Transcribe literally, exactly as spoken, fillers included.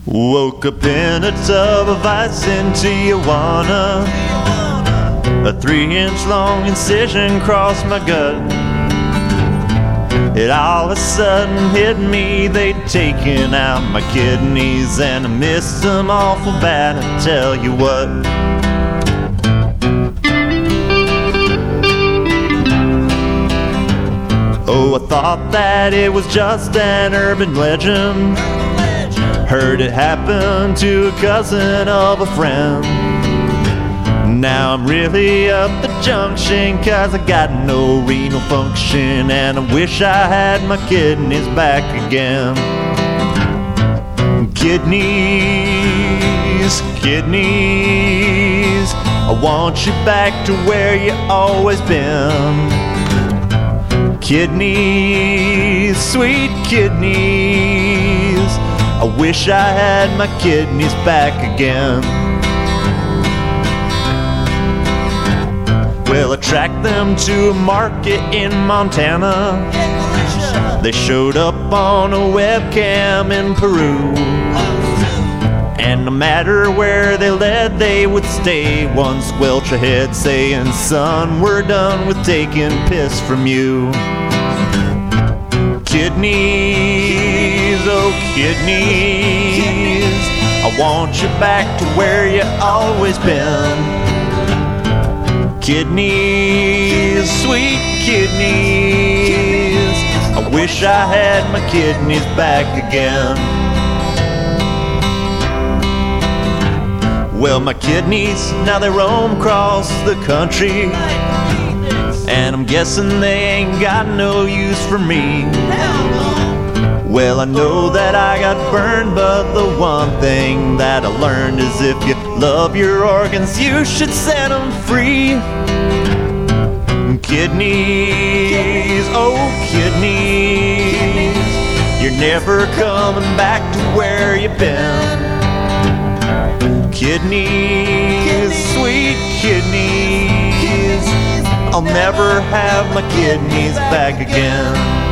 Woke up in a tub of ice in Tijuana. A three-inch long incision crossed my gut. It all of a sudden hit me, they'd taken out my kidneys, and I missed them awful bad, I tell you what. Oh, I thought that it was just an urban legend. Heard it happen to a cousin of a friend. Now I'm really up the junction, cause I got no renal function, and I wish I had my kidneys back again. Kidneys, kidneys, I want you back to where you always been. Kidneys, sweet kidneys, I wish I had my kidneys back again. Well, I tracked them to a market in Montana. They showed up on a webcam in Peru. And no matter where they led, they would stay one squelch ahead, saying, son, we're done with taking piss from you. Kidneys, oh kidneys, I want you back to where you always been. Kidneys, sweet kidneys, I wish I had my kidneys back again. Well, my kidneys, now they roam across the country, and I'm guessing they ain't got no use for me. Well, I know that I got burned, but the one thing that I learned is if you love your organs, you should set them free. Kidneys, oh kidneys, you're never coming back to where you've been. Kidneys, sweet kidneys, I'll never have my kidneys back again.